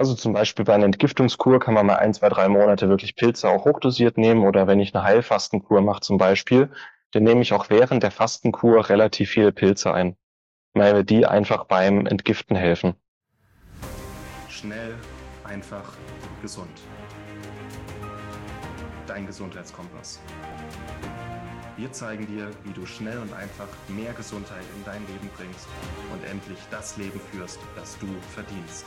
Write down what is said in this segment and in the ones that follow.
Also zum Beispiel bei einer Entgiftungskur kann man mal 1, 2, 3 Monate wirklich Pilze auch hochdosiert nehmen. Oder wenn ich eine Heilfastenkur mache zum Beispiel, dann nehme ich auch während der Fastenkur relativ viele Pilze ein, weil die einfach beim Entgiften helfen. Schnell, einfach, gesund. Dein Gesundheitskompass. Wir zeigen dir, wie du schnell und einfach mehr Gesundheit in dein Leben bringst und endlich das Leben führst, das du verdienst.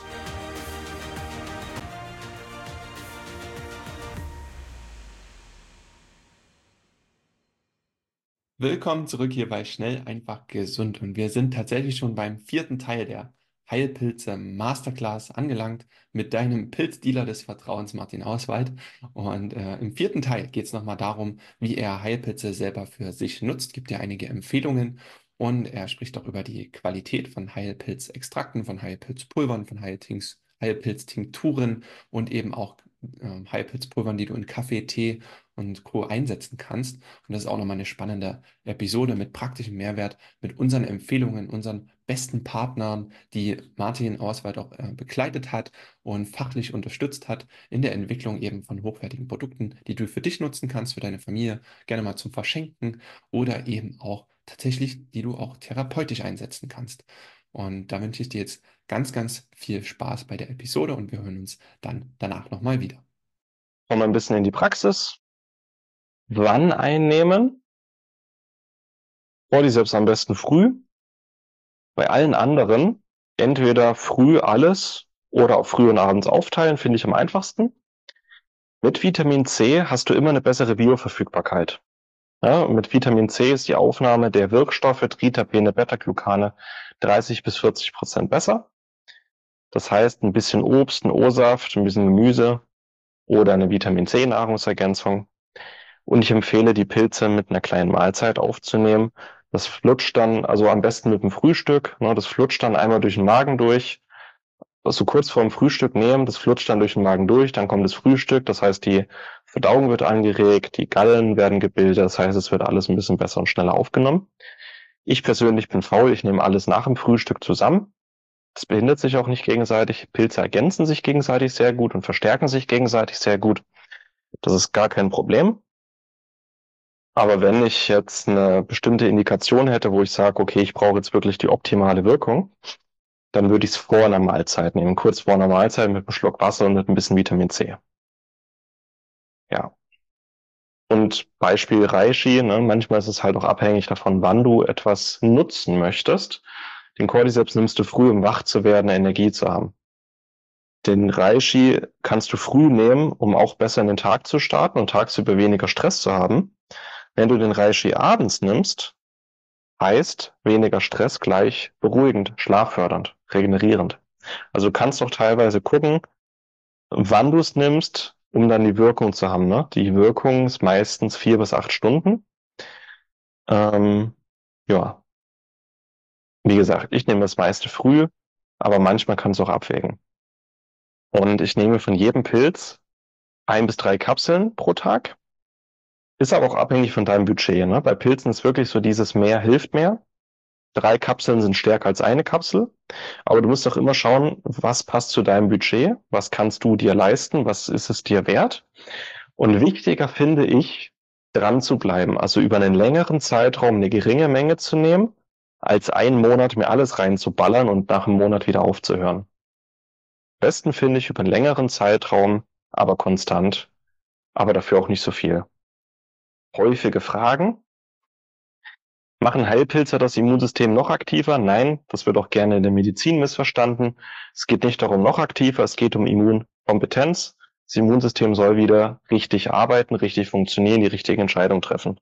Willkommen zurück hier bei Schnell, einfach, gesund. Und wir sind tatsächlich schon beim vierten Teil der Heilpilze Masterclass angelangt mit deinem Pilzdealer des Vertrauens, Martin Auswald. Und im vierten Teil geht es nochmal darum, wie er Heilpilze selber für sich nutzt, gibt ja einige Empfehlungen und er spricht auch über die Qualität von Heilpilzextrakten, von Heilpilzpulvern, von Heilpilztinkturen und eben auch Heilpilzpulvern, die du in Kaffee, Tee und Co. einsetzen kannst. Und das ist auch nochmal eine spannende Episode mit praktischem Mehrwert, mit unseren Empfehlungen, unseren besten Partnern, die Martin Auswald auch begleitet hat und fachlich unterstützt hat in der Entwicklung eben von hochwertigen Produkten, die du für dich nutzen kannst, für deine Familie, gerne mal zum Verschenken oder eben auch tatsächlich, die du auch therapeutisch einsetzen kannst. Und da wünsche ich dir jetzt ganz, ganz viel Spaß bei der Episode und wir hören uns dann danach nochmal wieder. Kommen wir ein bisschen in die Praxis. Wann einnehmen? Cordyceps am besten früh. Bei allen anderen entweder früh alles oder auch früh und abends aufteilen, finde ich am einfachsten. Mit Vitamin C hast du immer eine bessere Bioverfügbarkeit. Ja, mit Vitamin C ist die Aufnahme der Wirkstoffe Tritapene, Beta-Glucane 30-40% besser. Das heißt, ein bisschen Obst, ein O-Saft, ein bisschen Gemüse oder eine Vitamin C-Nahrungsergänzung. Und ich empfehle, die Pilze mit einer kleinen Mahlzeit aufzunehmen. Das flutscht dann, also am besten mit dem Frühstück. Ne, das flutscht dann einmal durch den Magen durch. Das so kurz vorm Frühstück nehmen, das flutscht dann durch den Magen durch, dann kommt das Frühstück, das heißt, die Verdauung wird angeregt, die Gallen werden gebildet, das heißt, es wird alles ein bisschen besser und schneller aufgenommen. Ich persönlich bin faul, ich nehme alles nach dem Frühstück zusammen. Das behindert sich auch nicht gegenseitig. Pilze ergänzen sich gegenseitig sehr gut und verstärken sich gegenseitig sehr gut. Das ist gar kein Problem. Aber wenn ich jetzt eine bestimmte Indikation hätte, wo ich sage, okay, ich brauche jetzt wirklich die optimale Wirkung, dann würde ich es vor einer Mahlzeit nehmen, kurz vor einer Mahlzeit mit einem Schluck Wasser und mit ein bisschen Vitamin C. Ja. Und Beispiel Reishi, ne, manchmal ist es halt auch abhängig davon, wann du etwas nutzen möchtest. Den Cordyceps nimmst du früh, um wach zu werden, Energie zu haben. Den Reishi kannst du früh nehmen, um auch besser in den Tag zu starten und tagsüber weniger Stress zu haben. Wenn du den Reishi abends nimmst, heißt weniger Stress gleich beruhigend, schlaffördernd, regenerierend. Also du kannst auch teilweise gucken, wann du es nimmst, um dann die Wirkung zu haben. Ne? Die Wirkung ist meistens 4 bis 8 Stunden. Ähm, ja, wie gesagt, ich nehme das meiste früh, aber manchmal kann es auch abwägen. Und ich nehme von jedem Pilz 1 bis 3 Kapseln pro Tag. Ist aber auch abhängig von deinem Budget. Ne? Bei Pilzen ist wirklich so dieses mehr hilft mehr. 3 Kapseln sind stärker als eine Kapsel. Aber du musst auch immer schauen, was passt zu deinem Budget, was kannst du dir leisten, was ist es dir wert. Und wichtiger finde ich, dran zu bleiben, also über einen längeren Zeitraum eine geringe Menge zu nehmen, als einen Monat mir alles reinzuballern und nach einem Monat wieder aufzuhören. Am besten finde ich über einen längeren Zeitraum, aber konstant, aber dafür auch nicht so viel. Häufige Fragen. Machen Heilpilze das Immunsystem noch aktiver? Nein, das wird auch gerne in der Medizin missverstanden. Es geht nicht darum, noch aktiver, es geht um Immunkompetenz. Das Immunsystem soll wieder richtig arbeiten, richtig funktionieren, die richtigen Entscheidungen treffen.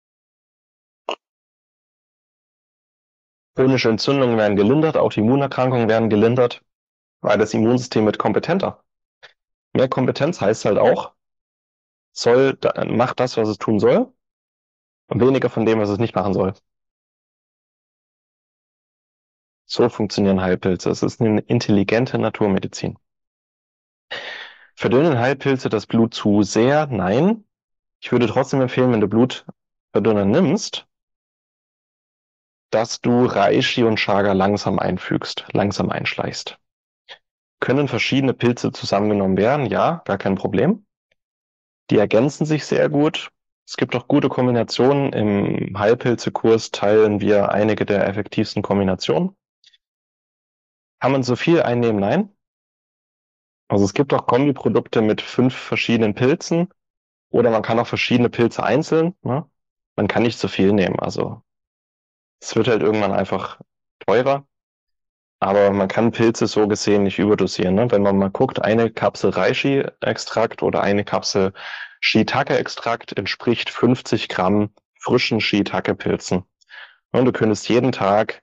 Chronische Entzündungen werden gelindert, auch die Immunerkrankungen werden gelindert, weil das Immunsystem wird kompetenter. Mehr Kompetenz heißt halt auch, macht das, was es tun soll, und weniger von dem, was es nicht machen soll. So funktionieren Heilpilze. Es ist eine intelligente Naturmedizin. Verdünnen Heilpilze das Blut zu sehr? Nein. Ich würde trotzdem empfehlen, wenn du Blutverdünner nimmst, dass du Reishi und Chaga langsam einfügst, langsam einschleichst. Können verschiedene Pilze zusammengenommen werden? Ja, gar kein Problem. Die ergänzen sich sehr gut. Es gibt auch gute Kombinationen. Im Heilpilze-Kurs teilen wir einige der effektivsten Kombinationen. Kann man so viel einnehmen? Nein. Also es gibt auch Kombiprodukte mit 5 verschiedenen Pilzen oder man kann auch verschiedene Pilze einzeln. Ne? Man kann nicht so viel nehmen. Also es wird halt irgendwann einfach teurer. Aber man kann Pilze so gesehen nicht überdosieren. Ne? Wenn man mal guckt, eine Kapsel Reishi-Extrakt oder eine Kapsel Shiitake-Extrakt entspricht 50 Gramm frischen Shiitake-Pilzen. Und du könntest jeden Tag,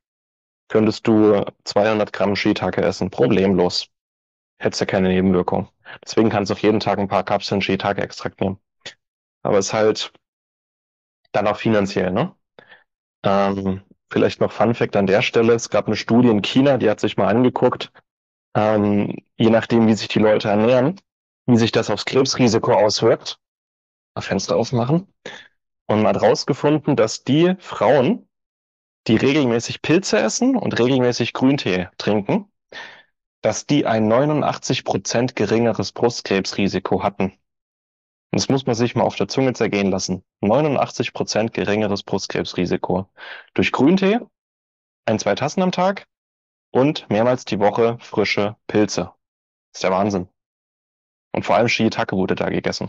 200 Gramm Shiitake essen, problemlos. Hättest ja keine Nebenwirkung. Deswegen kannst du auch jeden Tag ein paar Kapseln Shiitake-Extrakt nehmen. Aber es ist halt dann auch finanziell, ne? Vielleicht noch Fun Fact an der Stelle. Es gab eine Studie in China, die hat sich mal angeguckt, je nachdem, wie sich die Leute ernähren, wie sich das aufs Krebsrisiko auswirkt. Mal Fenster aufmachen. Und man hat herausgefunden, dass die Frauen, die regelmäßig Pilze essen und regelmäßig Grüntee trinken, dass die ein 89% geringeres Brustkrebsrisiko hatten. Und das muss man sich mal auf der Zunge zergehen lassen. 89% geringeres Brustkrebsrisiko. Durch Grüntee, 2 Tassen am Tag und mehrmals die Woche frische Pilze. Das ist der Wahnsinn. Und vor allem Shiitake wurde da gegessen.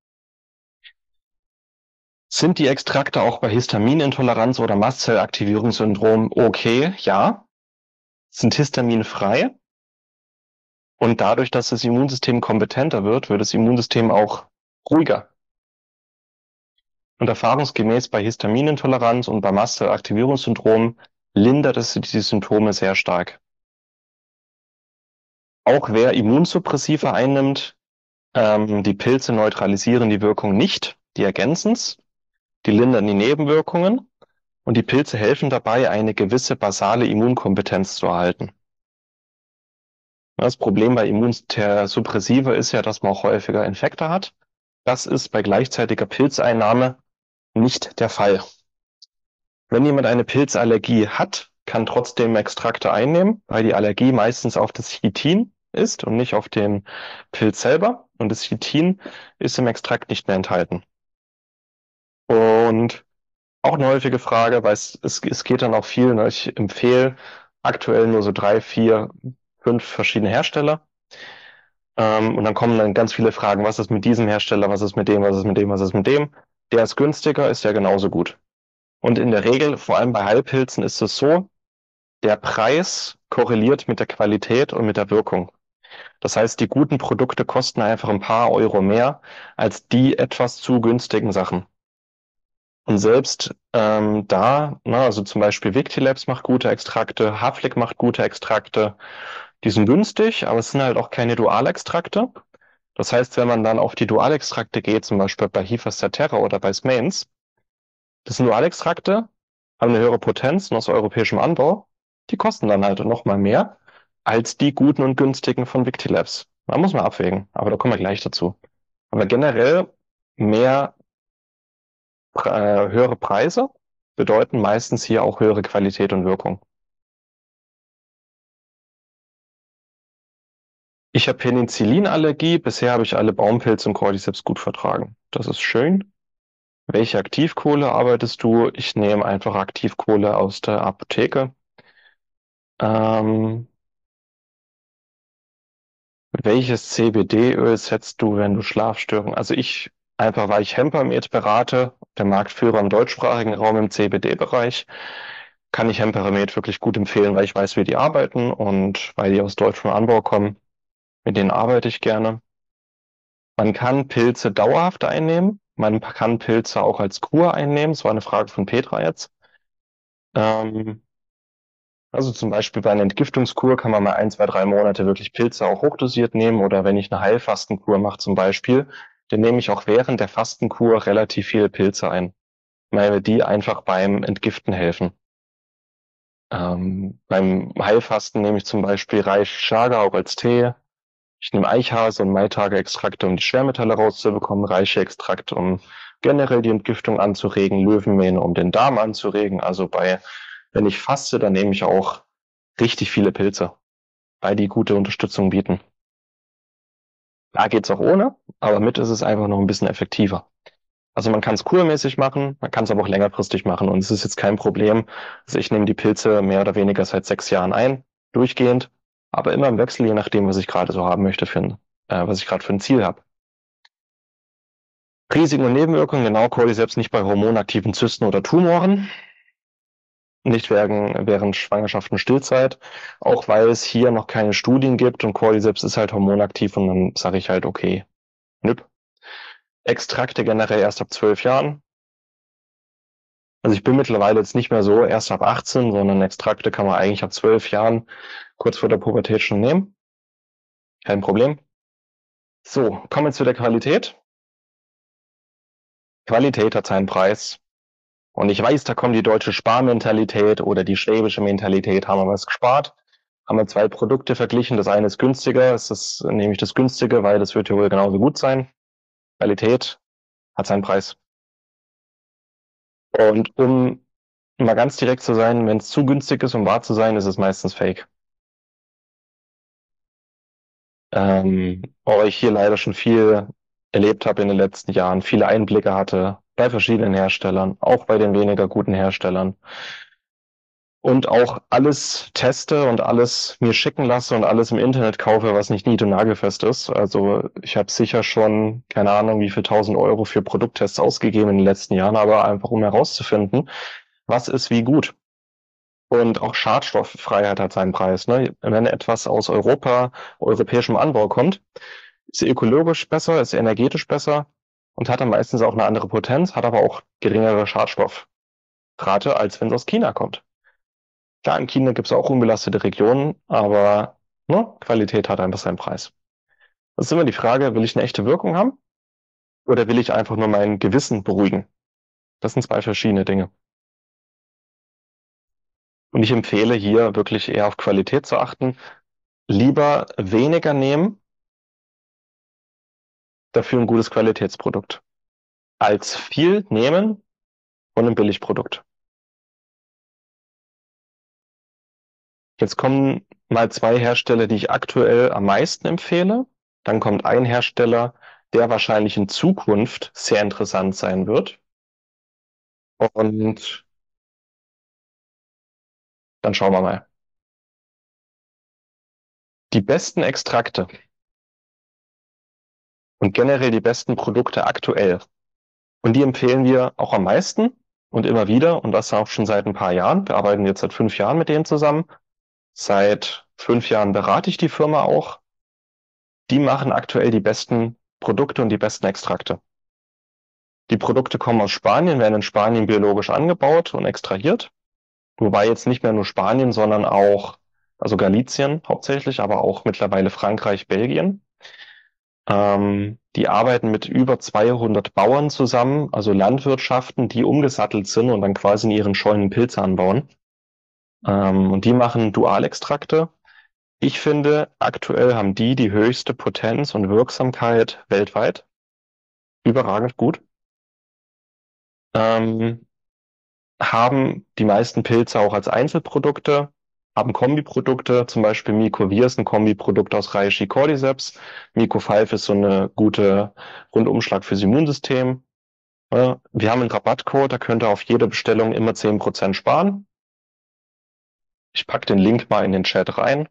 Sind die Extrakte auch bei Histaminintoleranz oder Mastzellaktivierungssyndrom okay? Ja. Sind histaminfrei. Und dadurch, dass das Immunsystem kompetenter wird, wird das Immunsystem auch ruhiger. Und erfahrungsgemäß bei Histaminintoleranz und bei Mastzellaktivierungssyndrom lindert es die Symptome sehr stark. Auch wer Immunsuppressiva einnimmt, die Pilze neutralisieren die Wirkung nicht, die ergänzen es, die lindern die Nebenwirkungen und die Pilze helfen dabei, eine gewisse basale Immunkompetenz zu erhalten. Das Problem bei Immunsuppressiva ist ja, dass man auch häufiger Infekte hat. Das ist bei gleichzeitiger Pilzeinnahme nicht der Fall. Wenn jemand eine Pilzallergie hat, kann trotzdem Extrakte einnehmen, weil die Allergie meistens auf das Chitin ist und nicht auf den Pilz selber. Und das Chitin ist im Extrakt nicht mehr enthalten. Und auch eine häufige Frage, weil es geht dann auch viel, ne? Ich empfehle aktuell nur so 3, 4, 5 verschiedene Hersteller. Und dann kommen dann ganz viele Fragen, was ist mit diesem Hersteller, was ist mit dem, was ist mit dem, was ist mit dem. Der ist günstiger, ist ja genauso gut. Und in der Regel, vor allem bei Heilpilzen, ist es so, der Preis korreliert mit der Qualität und mit der Wirkung. Das heißt, die guten Produkte kosten einfach ein paar Euro mehr als die etwas zu günstigen Sachen. Und selbst also zum Beispiel Victilabs macht gute Extrakte, Havlik macht gute Extrakte, die sind günstig, aber es sind halt auch keine Dualextrakte. Das heißt, wenn man dann auf die Dualextrakte geht, zum Beispiel bei Hifastaterra oder bei Smains, das sind Dualextrakte, haben eine höhere Potenz und aus europäischem Anbau, die kosten dann halt nochmal mehr als die guten und günstigen von Victilabs. Da muss man abwägen, aber da kommen wir gleich dazu. Aber generell höhere Preise bedeuten meistens hier auch höhere Qualität und Wirkung. Ich habe Penicillinallergie. Bisher habe ich alle Baumpilze und Cordyceps gut vertragen. Das ist schön. Welche Aktivkohle arbeitest du? Ich nehme einfach Aktivkohle aus der Apotheke. Welches CBD-Öl setzt du, wenn du Schlafstörungen? Also weil ich Hempermed berate, der Marktführer im deutschsprachigen Raum im CBD-Bereich, kann ich Hempermed wirklich gut empfehlen, weil ich weiß, wie die arbeiten und weil die aus deutschem Anbau kommen. Mit denen arbeite ich gerne. Man kann Pilze dauerhaft einnehmen. Man kann Pilze auch als Kur einnehmen. Das war eine Frage von Petra jetzt. Also zum Beispiel bei einer Entgiftungskur kann man mal 1, 2, 3 Monate wirklich Pilze auch hochdosiert nehmen. Oder wenn ich eine Heilfastenkur mache zum Beispiel, dann nehme ich auch während der Fastenkur relativ viele Pilze ein, weil die einfach beim Entgiften helfen. Beim Heilfasten nehme ich zum Beispiel Reich Chaga auch als Tee. Ich nehme Eichhase und Maitake-Extrakte, um die Schwermetalle rauszubekommen, Reishi-Extrakt, um generell die Entgiftung anzuregen, Löwenmähne, um den Darm anzuregen. Also wenn ich faste, dann nehme ich auch richtig viele Pilze. weil die gute Unterstützung bieten. Da geht's auch ohne, aber mit ist es einfach noch ein bisschen effektiver. Also man kann es kurmäßig machen, man kann es aber auch längerfristig machen und es ist jetzt kein Problem. Also ich nehme die Pilze mehr oder weniger seit 6 Jahren ein, durchgehend, aber immer im Wechsel, je nachdem, was ich gerade so haben möchte, was ich gerade für ein Ziel habe. Risiken und Nebenwirkungen, genau, Cordyceps nicht bei hormonaktiven Zysten oder Tumoren, nicht während Schwangerschaft und Stillzeit, auch weil es hier noch keine Studien gibt und Cordyceps ist halt hormonaktiv und dann sage ich halt, okay, nüpp. Extrakte generell erst ab 12 Jahren. Also ich bin mittlerweile jetzt nicht mehr so erst ab 18, sondern Extrakte kann man eigentlich ab 12 Jahren kurz vor der Pubertät schon nehmen. Kein Problem. So, kommen wir zu der Qualität. Qualität hat seinen Preis. Und ich weiß, da kommt die deutsche Sparmentalität oder die schwäbische Mentalität. Haben wir was gespart? Haben wir 2 Produkte verglichen. Das eine ist günstiger. Nehme ich das günstige, weil das wird ja wohl genauso gut sein. Qualität hat seinen Preis. Und um mal ganz direkt zu sein, wenn es zu günstig ist, um wahr zu sein, ist es meistens fake. Aber ich hier leider schon viel erlebt habe in den letzten Jahren, viele Einblicke hatte bei verschiedenen Herstellern, auch bei den weniger guten Herstellern. Und auch alles teste und alles mir schicken lasse und alles im Internet kaufe, was nicht nied- und nagelfest ist. Also ich habe sicher schon, keine Ahnung, wie viel 1.000 € für Produkttests ausgegeben in den letzten Jahren, aber einfach um herauszufinden, was ist wie gut. Und auch Schadstofffreiheit hat seinen Preis. Ne? Wenn etwas aus europäischem Anbau kommt, ist ökologisch besser, ist energetisch besser und hat dann meistens auch eine andere Potenz, hat aber auch geringere Schadstoffrate, als wenn es aus China kommt. Klar, in China gibt es auch unbelastete Regionen, aber ne, Qualität hat einfach seinen Preis. Das ist immer die Frage, will ich eine echte Wirkung haben oder will ich einfach nur mein Gewissen beruhigen? Das sind 2 verschiedene Dinge. Und ich empfehle hier wirklich eher auf Qualität zu achten. Lieber weniger nehmen, dafür ein gutes Qualitätsprodukt, als viel nehmen von einem Billigprodukt. Jetzt kommen mal 2 Hersteller, die ich aktuell am meisten empfehle. Dann kommt ein Hersteller, der wahrscheinlich in Zukunft sehr interessant sein wird. Und dann schauen wir mal. Die besten Extrakte und generell die besten Produkte aktuell. Und die empfehlen wir auch am meisten und immer wieder. Und das auch schon seit ein paar Jahren. Wir arbeiten jetzt seit 5 Jahren mit denen zusammen. Seit 5 Jahren berate ich die Firma auch. Die machen aktuell die besten Produkte und die besten Extrakte. Die Produkte kommen aus Spanien, werden in Spanien biologisch angebaut und extrahiert. Wobei jetzt nicht mehr nur Spanien, sondern auch, also Galicien hauptsächlich, aber auch mittlerweile Frankreich, Belgien. Die arbeiten mit über 200 Bauern zusammen, also Landwirtschaften, die umgesattelt sind und dann quasi in ihren Scheunen Pilze anbauen. Und die machen Dualextrakte. Ich finde, aktuell haben die höchste Potenz und Wirksamkeit weltweit. Überragend gut. Haben die meisten Pilze auch als Einzelprodukte, haben Kombiprodukte, zum Beispiel Mycovir ist ein Kombiprodukt aus Reishi Cordyceps. Myco5 ist so eine gute Rundumschlag fürs Immunsystem. Wir haben einen Rabattcode, da könnt ihr auf jede Bestellung immer 10% sparen. Ich packe den Link mal in den Chat rein.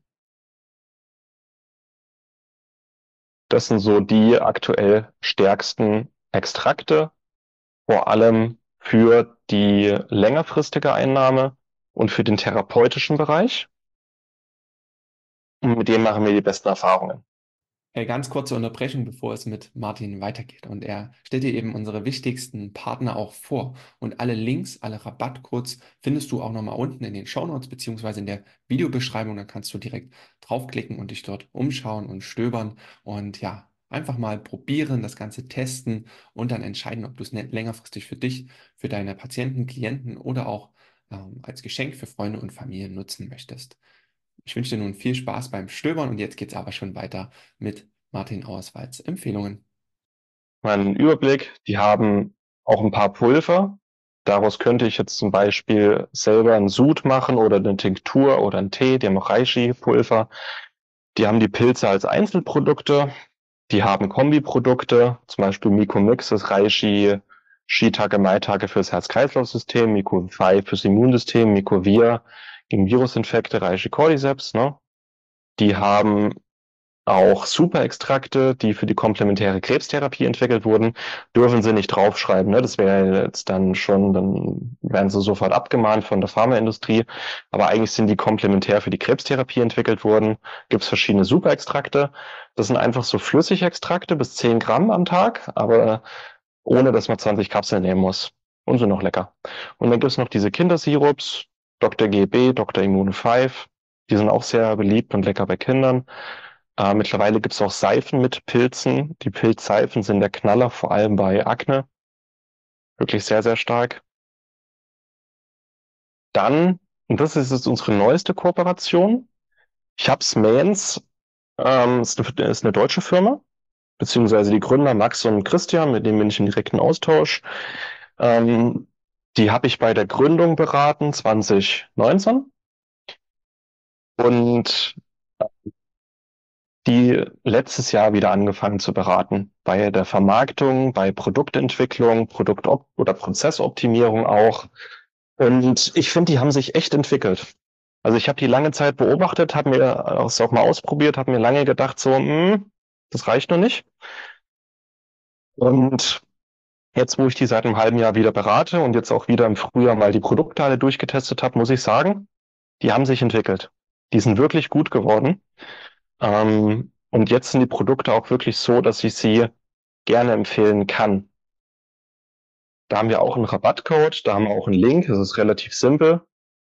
Das sind so die aktuell stärksten Extrakte, vor allem für die längerfristige Einnahme und für den therapeutischen Bereich. Und mit dem machen wir die besten Erfahrungen. Ganz kurze Unterbrechung, bevor es mit Martin weitergeht. Und er stellt dir eben unsere wichtigsten Partner auch vor. Und alle Links, alle Rabattcodes findest du auch nochmal unten in den Shownotes beziehungsweise in der Videobeschreibung. Da kannst du direkt draufklicken und dich dort umschauen und stöbern und ja, einfach mal probieren, das Ganze testen und dann entscheiden, ob du es längerfristig für dich, für deine Patienten, Klienten oder auch als Geschenk für Freunde und Familie nutzen möchtest. Ich wünsche dir nun viel Spaß beim Stöbern und jetzt geht es aber schon weiter mit Martin Auerswalds Empfehlungen. Meinen Überblick, die haben auch ein paar Pulver. Daraus könnte ich jetzt zum Beispiel selber einen Sud machen oder eine Tinktur oder einen Tee, die haben auch Reishi-Pulver. Die haben die Pilze als Einzelprodukte, die haben Kombiprodukte, zum Beispiel Micomix, das Reishi, Shiitake, Maitake fürs Herz-Kreislauf-System, Myco5 fürs Immunsystem, Mycovir gegen Virusinfekte, Reishi Cordyceps, ne? Die haben auch Superextrakte, die für die komplementäre Krebstherapie entwickelt wurden, dürfen sie nicht draufschreiben. Ne? Das wäre jetzt dann schon, dann werden sie sofort abgemahnt von der Pharmaindustrie. Aber eigentlich sind die komplementär für die Krebstherapie entwickelt worden. Gibt es verschiedene Superextrakte. Das sind einfach so Flüssigextrakte bis 10 Gramm am Tag, aber ohne dass man 20 Kapseln nehmen muss. Und sind noch lecker. Und dann gibt es noch diese Kindersirups, Dr. GB, Dr. Immune 5. Die sind auch sehr beliebt und lecker bei Kindern. Mittlerweile gibt es auch Seifen mit Pilzen. Die Pilzseifen sind der Knaller, vor allem bei Akne. Wirklich sehr, sehr stark. Dann, und das ist jetzt unsere neueste Kooperation. Ich hab's Mans, ist eine deutsche Firma, beziehungsweise die Gründer Max und Christian, mit denen bin ich in direkten Austausch. Die habe ich bei der Gründung beraten, 2019. Und die letztes Jahr wieder angefangen zu beraten. Bei der Vermarktung, bei Produktentwicklung, oder Prozessoptimierung auch. Und ich finde, die haben sich echt entwickelt. Also ich habe die lange Zeit beobachtet, habe mir es auch mal ausprobiert, habe mir lange gedacht, so, das reicht noch nicht. Und jetzt, wo ich die seit einem halben Jahr wieder berate und jetzt auch wieder im Frühjahr mal die Produkte alle durchgetestet habe, muss ich sagen, die haben sich entwickelt. Die sind wirklich gut geworden. Und jetzt sind die Produkte auch wirklich so, dass ich sie gerne empfehlen kann. Da haben wir auch einen Rabattcode, da haben wir auch einen Link, das ist relativ simpel.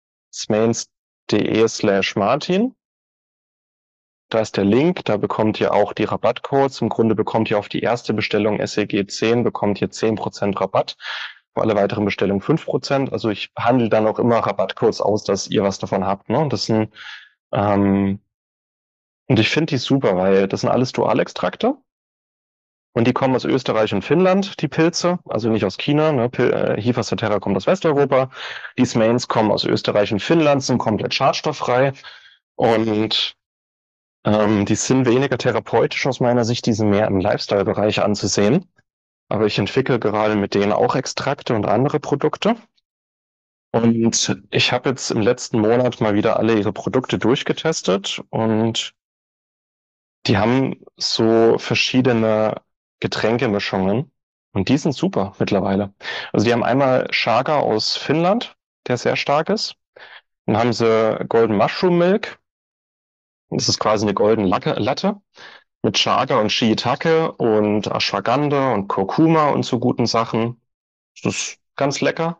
smains.de/Martin. Da ist der Link, da bekommt ihr auch die Rabattcodes. Im Grunde bekommt ihr auf die erste Bestellung SEG 10, bekommt ihr 10% Rabatt. Für alle weiteren Bestellungen 5%. Also ich handle dann auch immer Rabattcodes aus, dass ihr was davon habt. Ne? Das sind, und ich finde die super, weil das sind alles Dualextrakte. Und die kommen aus Österreich und Finnland, die Pilze, also nicht aus China. Ne? Hifa Saterra kommt aus Westeuropa. Die Smains kommen aus Österreich und Finnland, sind komplett schadstofffrei. Und die sind weniger therapeutisch aus meiner Sicht, die sind mehr im Lifestyle-Bereich anzusehen. Aber ich entwickle gerade mit denen auch Extrakte und andere Produkte. Und ich habe jetzt im letzten Monat mal wieder alle ihre Produkte durchgetestet und die haben so verschiedene Getränkemischungen und die sind super mittlerweile. Also die haben einmal Chaga aus Finnland, der sehr stark ist. Dann haben sie Golden Mushroom Milk. Das ist quasi eine Golden Latte mit Chaga und Shiitake und Ashwagandha und Kurkuma und so guten Sachen. Das ist ganz lecker.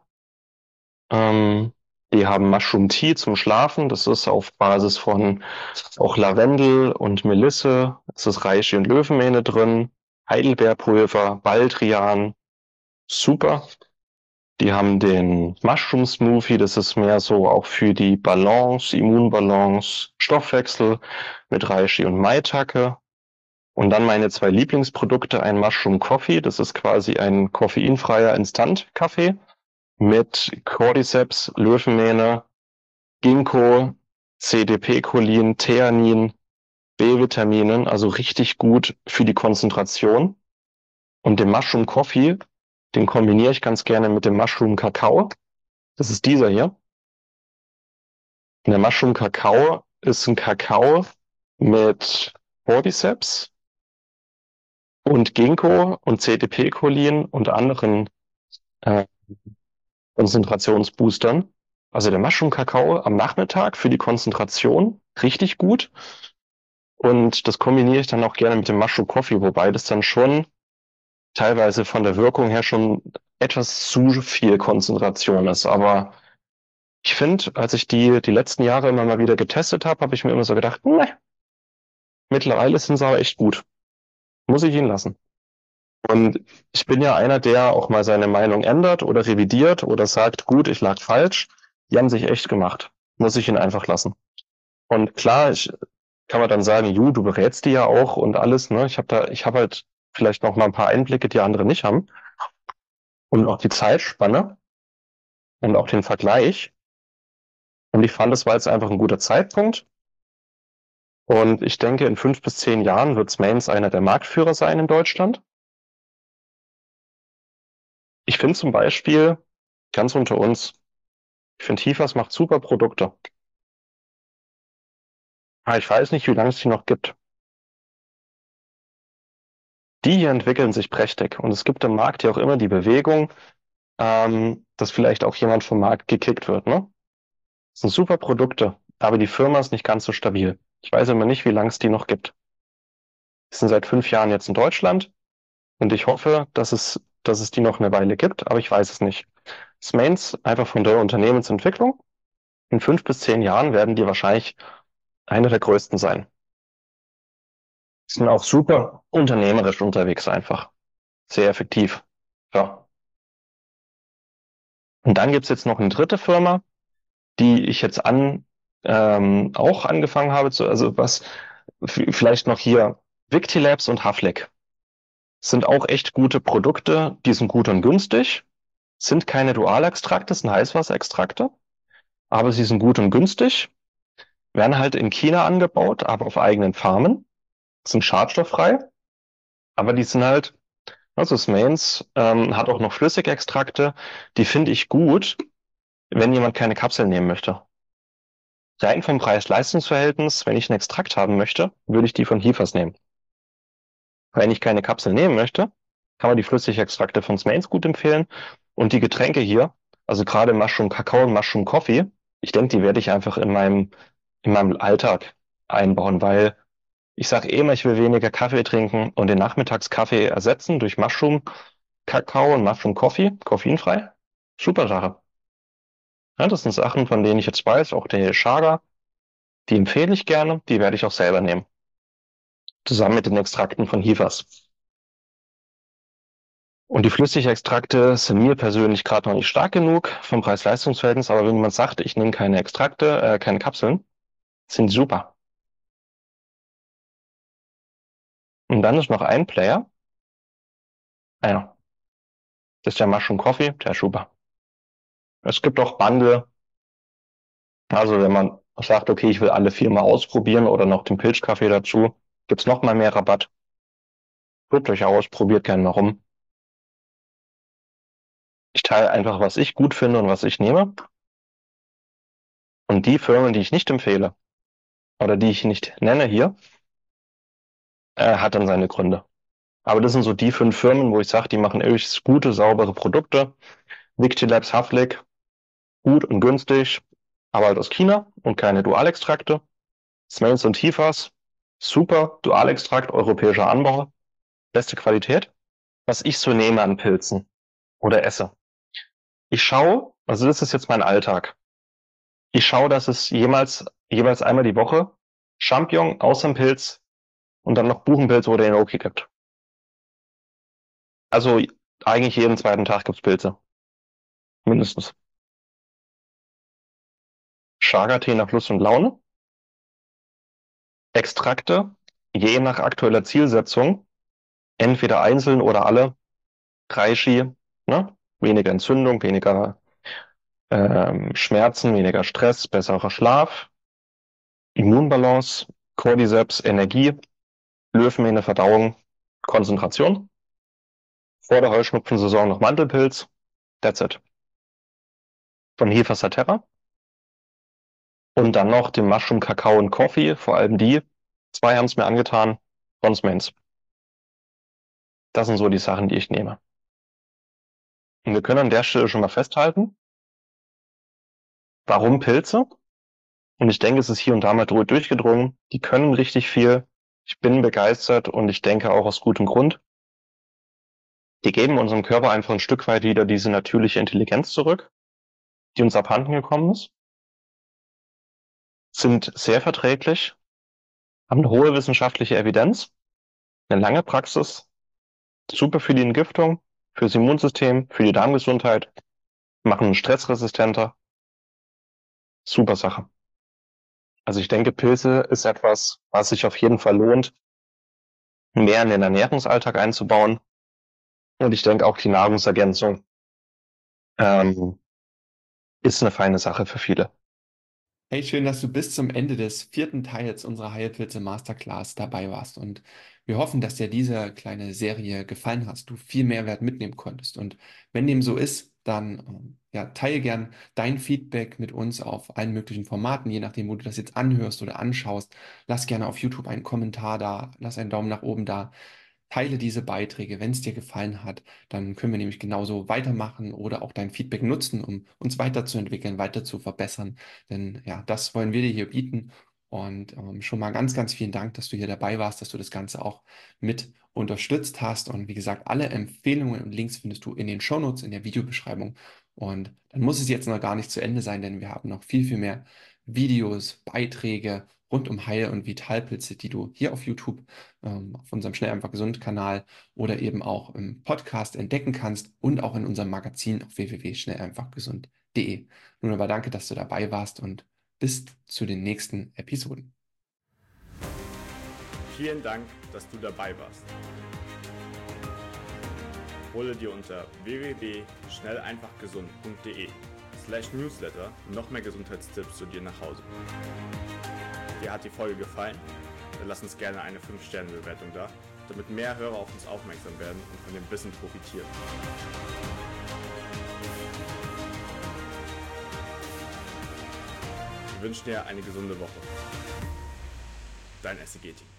Die haben Mushroom Tea zum Schlafen. Das ist auf Basis von auch Lavendel und Melisse. Es ist Reishi und Löwenmähne drin. Heidelbeerpulver, Baldrian. Super. Die haben den Mushroom Smoothie. Das ist mehr so auch für die Balance, Immunbalance, Stoffwechsel mit Reishi und Maitake. Und dann meine zwei Lieblingsprodukte, ein Mushroom Coffee. Das ist quasi ein koffeinfreier Instant-Kaffee mit Cordyceps, Löwenmähne, Ginkgo, CDP-Cholin, Theanin, B-Vitaminen, also richtig gut für die Konzentration. Und den Mushroom Coffee, den kombiniere ich ganz gerne mit dem Mushroom Kakao. Das ist dieser hier. Und der Mushroom Kakao ist ein Kakao mit Cordyceps und Ginkgo und CDP-Cholin und anderen Konzentrationsboostern. Also der Mushroom-Kakao am Nachmittag für die Konzentration richtig gut. Und das kombiniere ich dann auch gerne mit dem Mushroom Coffee, wobei das dann schon teilweise von der Wirkung her schon etwas zu viel Konzentration ist. Aber ich finde, als ich die letzten Jahre immer mal wieder getestet habe, habe ich mir immer so gedacht, ne, mittlerweile sind sie aber echt gut. Muss ich ihn lassen. Und ich bin ja einer, der auch mal seine Meinung ändert oder revidiert oder sagt, gut, ich lag falsch. Die haben sich echt gemacht. Muss ich ihn einfach lassen. Und klar, kann man dann sagen, du berätst die ja auch und alles, ne? Ich habe halt vielleicht noch mal ein paar Einblicke, die andere nicht haben. Und auch die Zeitspanne und auch den Vergleich. Und ich fand, das war jetzt einfach ein guter Zeitpunkt. Und ich denke, in 5 bis 10 Jahren wird Smains einer der Marktführer sein in Deutschland. Ich finde zum Beispiel, ganz unter uns, ich finde Hifas macht super Produkte. Aber ich weiß nicht, wie lange es die noch gibt. Die hier entwickeln sich prächtig. Und es gibt im Markt ja auch immer die Bewegung, dass vielleicht auch jemand vom Markt gekickt wird, ne? Das sind super Produkte, aber die Firma ist nicht ganz so stabil. Ich weiß immer nicht, wie lange es die noch gibt. Die sind seit 5 Jahren jetzt in Deutschland und ich hoffe, dass es die noch eine Weile gibt, aber ich weiß es nicht. Smains, einfach von der Unternehmensentwicklung, in 5 bis 10 Jahren werden die wahrscheinlich eine der größten sein. Sind auch super unternehmerisch unterwegs einfach. Sehr effektiv. Ja. Und dann gibt's jetzt noch eine dritte Firma, die ich jetzt auch angefangen habe also was, vielleicht noch hier, Victilabs und Haflik sind auch echt gute Produkte, die sind gut und günstig, sind keine Dualextrakte, sind Heißwasserextrakte, aber sie sind gut und günstig, werden halt in China angebaut, aber auf eigenen Farmen, sind schadstofffrei, aber die sind halt, also Smains hat auch noch Flüssigextrakte, die finde ich gut, wenn jemand keine Kapseln nehmen möchte. Rein vom Preis-Leistungs-Verhältnis, wenn ich einen Extrakt haben möchte, würde ich die von Hifas nehmen. Wenn ich keine Kapsel nehmen möchte, kann man die Flüssigextrakte von Smains gut empfehlen. Und die Getränke hier, also gerade Mushroom Kakao und Mushroom Coffee, ich denke, die werde ich einfach in meinem Alltag einbauen, weil ich sage eh immer, ich will weniger Kaffee trinken und den Nachmittagskaffee ersetzen durch Mushroom Kakao und Mushroom Coffee, koffeinfrei. Super Sache. Ja, das sind Sachen, von denen ich jetzt weiß, auch der Chaga, die empfehle ich gerne, die werde ich auch selber nehmen. Zusammen mit den Extrakten von Hifas. Und die Flüssigextrakte sind mir persönlich gerade noch nicht stark genug vom Preis-Leistungs-Verhältnis, aber wenn jemand sagt, ich nehme keine Extrakte, keine Kapseln, sind die super. Und dann ist noch ein Player, ja, das ist der Mushroom Coffee, der ist super. Es gibt auch Bundle, also wenn man sagt, okay, ich will alle 4 mal ausprobieren oder noch den Pilzkaffee dazu, gibt's noch mal mehr Rabatt. Probiert euch aus, probiert gerne mal rum. Ich teile einfach, was ich gut finde und was ich nehme. Und die Firmen, die ich nicht empfehle oder die ich nicht nenne hier, hat dann seine Gründe. Aber das sind so die 5 Firmen, wo ich sage, die machen echt gute, saubere Produkte. Victilabs, Haflik, gut und günstig, aber halt aus China und keine Dualextrakte. Smains und Hifas, super, Dualextrakt, europäischer Anbau, beste Qualität. Was ich so nehme an Pilzen oder esse. Ich schaue, also das ist jetzt mein Alltag. Ich schaue, dass es jeweils einmal die Woche Champignon, Außenpilz und dann noch Buchenpilz oder Enoki gibt. Also eigentlich jeden zweiten Tag gibt's Pilze. Mindestens. Chaga-Tee nach Lust und Laune. Extrakte, je nach aktueller Zielsetzung, entweder einzeln oder alle, Reishi, ne? Weniger Entzündung, weniger Schmerzen, weniger Stress, besserer Schlaf, Immunbalance, Cordyceps, Energie, Löwenmähne, Verdauung, Konzentration. Vor der Heuschnupfensaison noch Mandelpilz. That's it. Von Hefer Saterra. Und dann noch den Mushroom Kakao und Coffee. Vor allem die 2 haben es mir angetan. Von Smains. Das sind so die Sachen, die ich nehme. Und wir können an der Stelle schon mal festhalten, warum Pilze? Und ich denke, es ist hier und da mal durchgedrungen. Die können richtig viel. Ich bin begeistert und ich denke auch aus gutem Grund. Die geben unserem Körper einfach ein Stück weit wieder diese natürliche Intelligenz zurück, die uns abhanden gekommen ist. Sind sehr verträglich, haben eine hohe wissenschaftliche Evidenz, eine lange Praxis, super für die Entgiftung, fürs Immunsystem, für die Darmgesundheit, machen stressresistenter. Super Sache. Also ich denke, Pilze ist etwas, was sich auf jeden Fall lohnt, mehr in den Ernährungsalltag einzubauen. Und ich denke auch die Nahrungsergänzung ist eine feine Sache für viele. Hey, schön, dass du bis zum Ende des 4. Teils unserer Heilpilze Masterclass dabei warst. Und wir hoffen, dass dir diese kleine Serie gefallen hat, du viel Mehrwert mitnehmen konntest. Und wenn dem so ist, dann ja, teile gern dein Feedback mit uns auf allen möglichen Formaten, je nachdem, wo du das jetzt anhörst oder anschaust. Lass gerne auf YouTube einen Kommentar da, lass einen Daumen nach oben da. Teile diese Beiträge, wenn es dir gefallen hat, dann können wir nämlich genauso weitermachen oder auch dein Feedback nutzen, um uns weiterzuentwickeln, weiter zu verbessern. Denn ja, das wollen wir dir hier bieten. Und schon mal ganz, ganz vielen Dank, dass du hier dabei warst, dass du das Ganze auch mit unterstützt hast. Und wie gesagt, alle Empfehlungen und Links findest du in den Shownotes, in der Videobeschreibung. Und dann muss es jetzt noch gar nicht zu Ende sein, denn wir haben noch viel, viel mehr Videos, Beiträge rund um Heil- und Vitalpilze, die du hier auf YouTube, auf unserem Schnell einfach gesund Kanal oder eben auch im Podcast entdecken kannst und auch in unserem Magazin auf www.schnelleinfachgesund.de. Nun aber danke, dass du dabei warst und bis zu den nächsten Episoden. Vielen Dank, dass du dabei warst. Hole dir unter www.schnelleinfachgesund.de/Newsletter noch mehr Gesundheitstipps zu dir nach Hause. Dir hat die Folge gefallen? Dann lass uns gerne eine 5-Sterne-Bewertung da, damit mehr Hörer auf uns aufmerksam werden und von dem Wissen profitieren. Wir wünschen dir eine gesunde Woche. Dein SEG-Team.